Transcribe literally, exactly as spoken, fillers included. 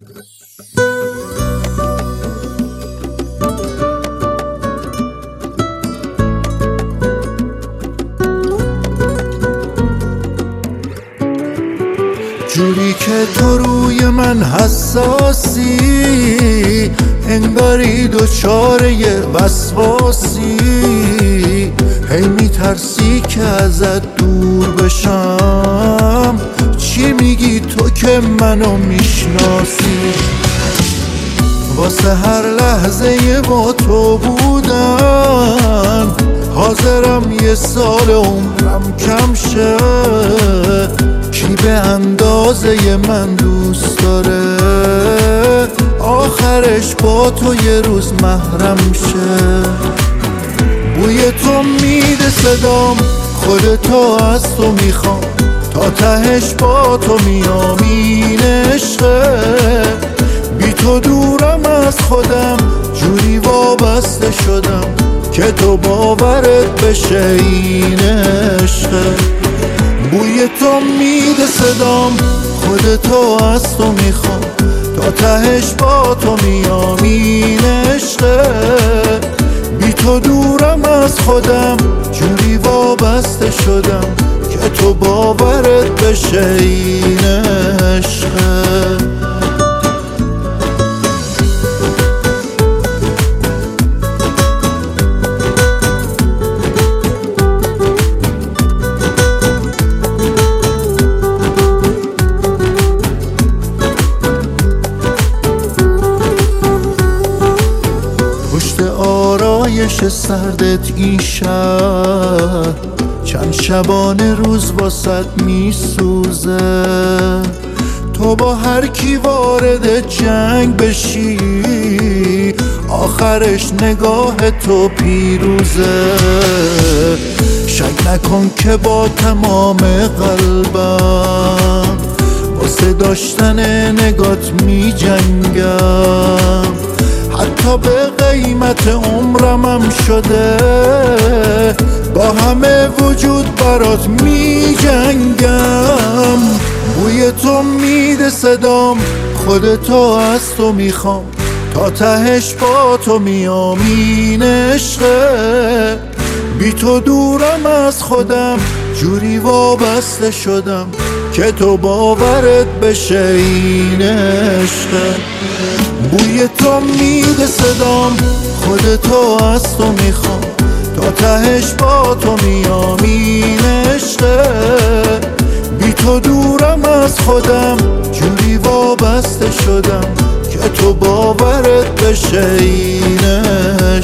جوری که تو روی من حساسی، انگاری دوچاره وسواسی، هی میترسی که ازت دور بشم. چی میگی تو که منو میشناسی؟ واسه هر لحظه با تو بودن حاضرم یه سال عمرم کم شه. کی به اندازه من دوست داره آخرش با تو یه روز محرم شه؟ بوی تو میده صدام، خودتو از تو میخوام، تا تهش با تو میام این عشقه. بی تو دورم از خودم، جوری وابسته شدم که تو باورت بشه این عشقه. بوی تو میده صدام، خودتو از تو میخوام، تا تهش با تو میام این عشقه. بی تو دورم از خودم، جوری وابسته شدم که تو باورت بشه این عشقه. آرایش سردت این شب چند شبانه روز واسط میسوزه. تو با هر کی وارد جنگ بشی آخرش نگاه تو پیروزه. شک نکن که با تمام قلبم واسه داشتن نگات می جنگم. حتی به قیمت عمرمم شده با همه وجود برات می جنگم. بوی تو میده صدام، خودتو از تو میخوام، تا تهش با تو میام این عشقه. بی تو دورم از خودم، جوری وابسته شدم که تو باورت بشه این عشقه. بوی تو میده صدام، خودتو از تو میخوام، تا تهش با تو میام این عشقه. بی تو دورم از خودم، جوری وابسته شدم که تو باورت بشه این عشقه.